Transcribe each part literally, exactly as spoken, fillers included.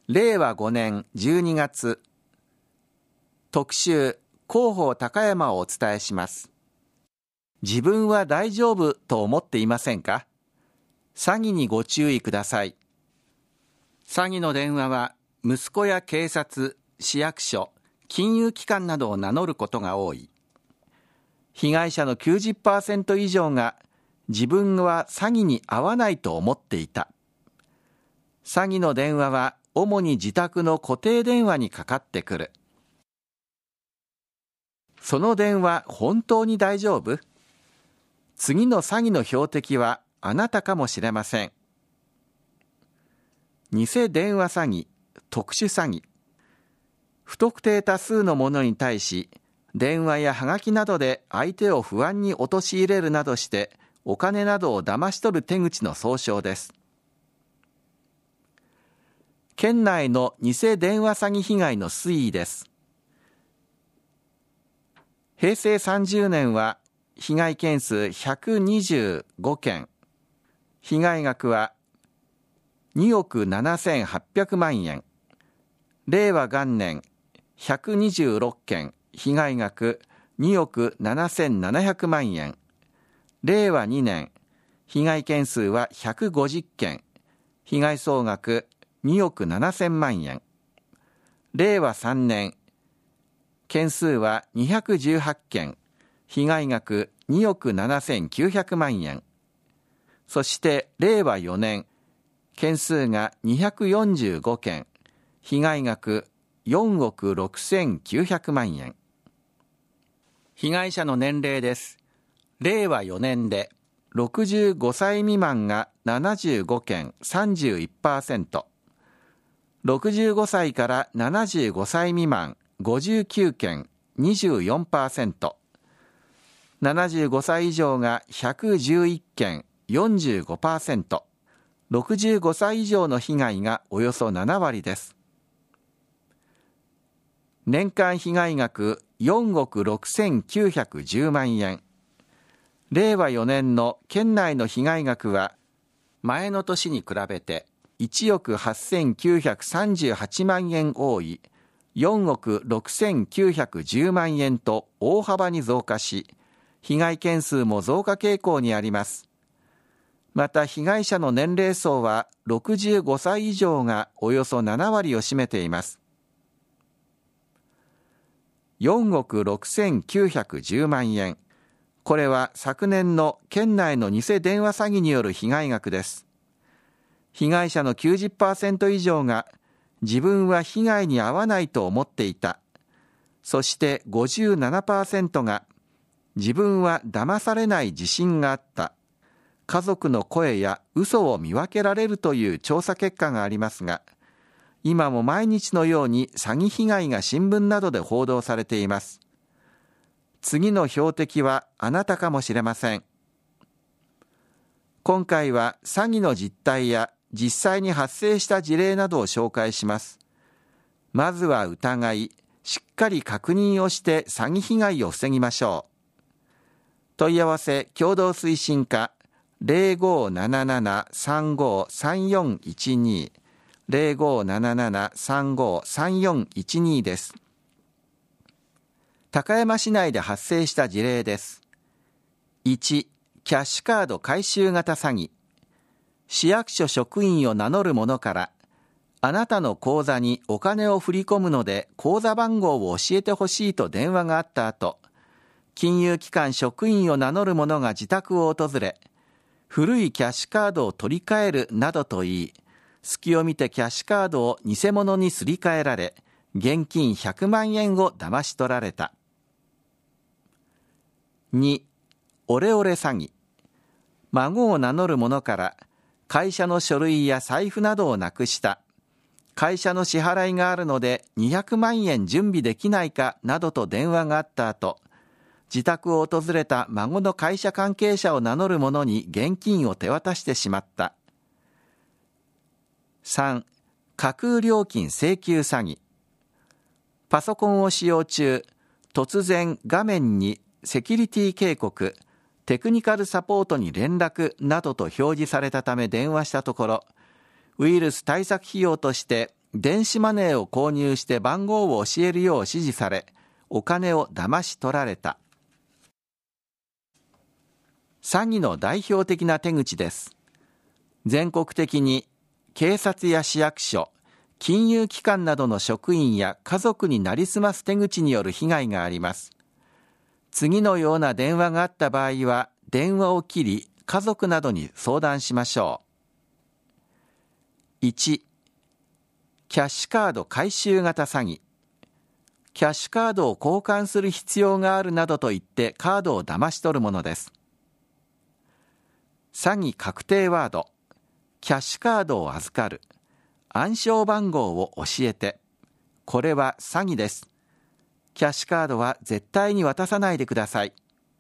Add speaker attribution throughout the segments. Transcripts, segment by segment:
Speaker 1: れいわごねんじゅうにがつ、特集広報高山をお伝えします。自分は大丈夫と思っていませんか？詐欺にご注意ください。詐欺の電話は息子や警察、市役所、金融機関などを名乗ることが多い。被害者の きゅうじゅっパーセント 以上が自分は詐欺に遭わないと思っていた。詐欺の電話は主に自宅の固定電話にかかってくる。その電話本当に大丈夫？次の詐欺の標的はあなたかもしれません。偽電話詐欺、特殊詐欺。不特定多数の者に対し、電話やはがきなどで相手を不安に陥れるなどしてお金などを騙し取る手口の総称です。県内の偽電話詐欺被害の推移です。へいせいさんじゅうねんは被害件数ひゃくにじゅうごけん、被害額はにおくななせんはっぴゃくまんえん、れいわ元年ひゃくにじゅうろっけん、被害額におくななせんななひゃくまんえん、れいわにねん被害件数はひゃくごじゅっけん、被害総額におくななせんまんえん、れいわさんねん件数はにひゃくじゅうはっけん、被害額におくななせんきゅうひゃくまんえん、そしてれいわよねん件数がにひゃくよんじゅうごけん、被害額よんおくろくせんきゅうひゃくまんえん。被害者の年齢です。れいわよねんでろくじゅうごさい未満がななじゅうごけん さんじゅういちパーセント、ろくじゅうごさいからななじゅうごさい未満ごじゅうきゅうけん にじゅうよんパーセント、ななじゅうごさい以上がひゃくじゅういっけん よんじゅうごパーセント、ろくじゅうごさい以上の被害がおよそななわりです。年間被害額よんおくろくせんきゅうひゃくじゅうまんえん。れいわよねんの県内の被害額は前の年に比べていちおくはっせんきゅうひゃくさんじゅうはちまんえん多いよんおくろくせんきゅうひゃくじゅうまんえんと大幅に増加し、被害件数も増加傾向にあります。また被害者の年齢層はろくじゅうごさい以上がおよそななわりを占めています。よんおくろくせんきゅうひゃくじゅうまんえん。これは昨年の県内の偽電話詐欺による被害額です。被害者の きゅうじゅっパーセント 以上が自分は被害に遭わないと思っていた。そして ごじゅうななパーセント が自分は騙されない自信があった。家族の声や嘘を見分けられるという調査結果がありますが、今も毎日のように詐欺被害が新聞などで報道されています。次の標的はあなたかもしれません。今回は詐欺の実態や実際に発生した事例などを紹介します。まずは疑い、しっかり確認をして詐欺被害を防ぎましょう。問い合わせ共同推進課ゼロごーななななさんごーさんよんいちに ゼロごーななななさんごーさんよんいちに です。高山市内で発生した事例です。いち、キャッシュカード回収型詐欺。市役所職員を名乗る者から、あなたの口座にお金を振り込むので口座番号を教えてほしいと電話があった後、金融機関職員を名乗る者が自宅を訪れ、古いキャッシュカードを取り替えるなどと言い、隙を見てキャッシュカードを偽物にすり替えられ、現金ひゃくまんえんを騙し取られた。に、オレオレ詐欺。孫を名乗る者から会社の書類や財布などをなくした。会社の支払いがあるのでにひゃくまんえん準備できないかなどと電話があった後、自宅を訪れた孫の会社関係者を名乗る者に現金を手渡してしまった。さん、架空料金請求詐欺。パソコンを使用中、突然画面にセキュリティ警告、テクニカルサポートに連絡などと表示されたため電話したところ、ウイルス対策費用として電子マネーを購入して番号を教えるよう指示され、お金を騙し取られた。詐欺の代表的な手口です。全国的に警察や市役所、金融機関などの職員や家族になりすます手口による被害があります。次のような電話があった場合は、電話を切り、家族などに相談しましょう。いち、キャッシュカード回収型詐欺。キャッシュカードを交換する必要があるなどと言ってカードを騙し取るものです。詐欺確定ワード。キャッシュカードを預かる。暗証番号を教えて。これは詐欺です。キャッシュカードは絶対に渡さないでください。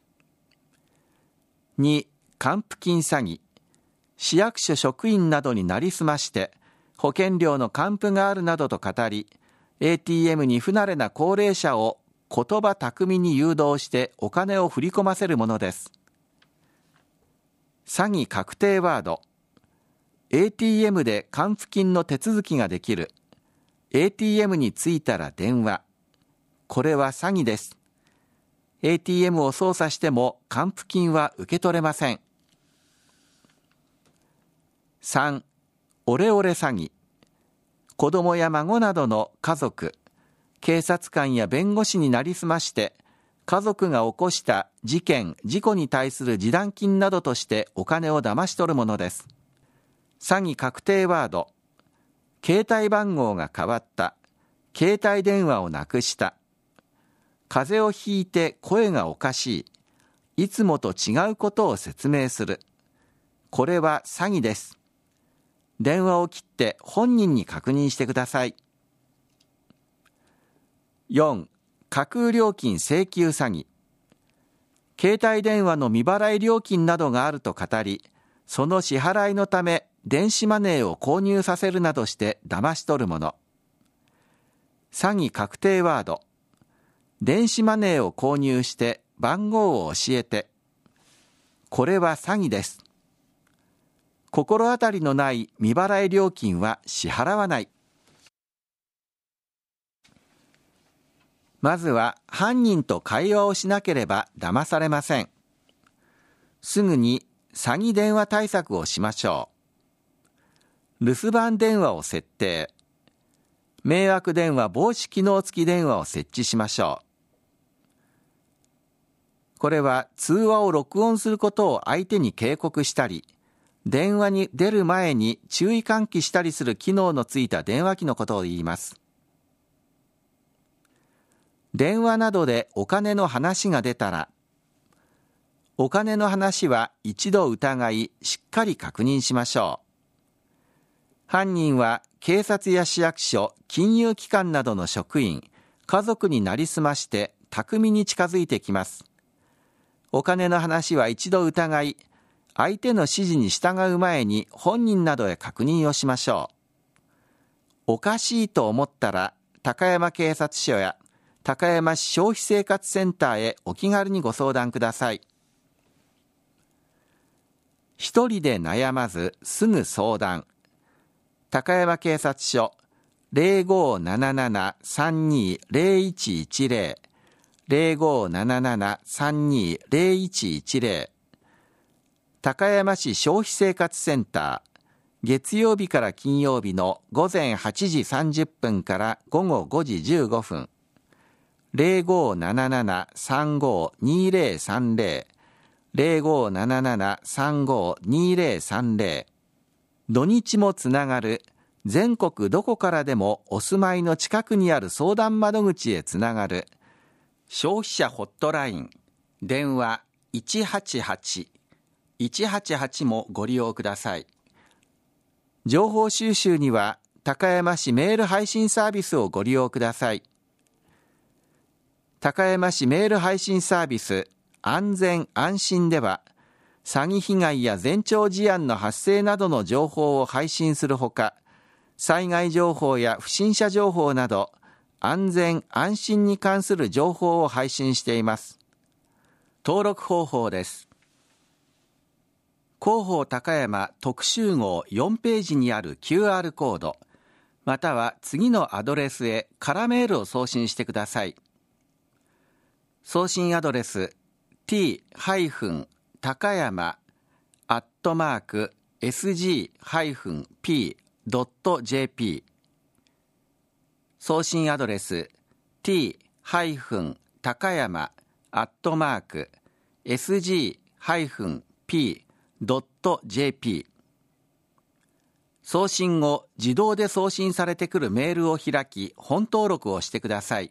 Speaker 1: に、還付金詐欺。市役所職員などになりすまして、保険料の還付があるなどと語り、エーティーエム に不慣れな高齢者を言葉巧みに誘導してお金を振り込ませるものです。詐欺確定ワード。エーティーエム で還付金の手続きができる。エーティーエム に着いたら電話。これは詐欺です。エーティーエム を操作しても還付金は受け取れません。さん、オレオレ詐欺。子供や孫などの家族、警察官や弁護士になりすまして、家族が起こした事件・事故に対する示談金などとしてお金を騙し取るものです。詐欺確定ワード。携帯番号が変わった。携帯電話をなくした。風邪をひいて声がおかしい。いつもと違うことを説明する。これは詐欺です。電話を切って本人に確認してください。よん、架空料金請求詐欺。携帯電話の未払い料金などがあると語り、その支払いのため電子マネーを購入させるなどして騙し取るもの。詐欺確定ワード。電子マネーを購入して番号を教えて。これは詐欺です。心当たりのない未払い料金は支払わない。まずは犯人と会話をしなければ騙されません。すぐに詐欺電話対策をしましょう。留守番電話を設定。迷惑電話防止機能付き電話を設置しましょう。これは通話を録音することを相手に警告したり、電話に出る前に注意喚起したりする機能のついた電話機のことを言います。電話などでお金の話が出たら、お金の話は一度疑い、しっかり確認しましょう。犯人は警察や市役所、金融機関などの職員、家族になりすまして巧みに近づいてきます。お金の話は一度疑い、相手の指示に従う前に本人などへ確認をしましょう。おかしいと思ったら、高山警察署や高山市消費生活センターへお気軽にご相談ください。一人で悩まずすぐ相談。高山警察署 ゼロごーななななさんにーゼロいちいちゼロ ゼロごーななななさんにーゼロいちいちゼロ。高山市消費生活センター、月曜日から金曜日の午前はちじさんじゅっぷんから午後ごじじゅうごふん。ゼロごーななななさんごーにーゼロさんゼロ ゼロごーななななさんごーにーゼロさんゼロ。土日もつながる全国どこからでもお住まいの近くにある相談窓口へつながる消費者ホットライン電話いちはちはち いちはちはちもご利用ください。情報収集には高山市メール配信サービスをご利用ください。高山市メール配信サービス安全安心では、詐欺被害や前兆事案の発生などの情報を配信するほか、災害情報や不審者情報など安全安心に関する情報を配信しています。登録方法です。広報高山特集号よんページにある キューアール コード、 または次のアドレスへ空メールを送信してください。送信アドレス ティー 高山アットマーク エスジー ピー ドット ジェーピー 送信アドレス ティー 高山アットマーク エスジー ピー ドット ジェーピー 送信後、自動で送信されてくるメールを開き、本登録をしてください。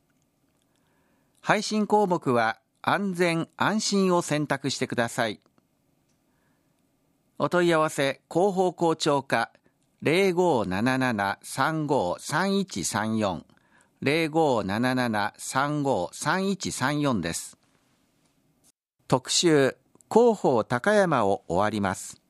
Speaker 1: 配信項目は安全・安心を選択してください。お問い合わせ広報校長課 ゼロごーななななさんごーさんいちさんよん ゼロごーななななさんごーさんいちさんよんです。特集広報高山を終わります。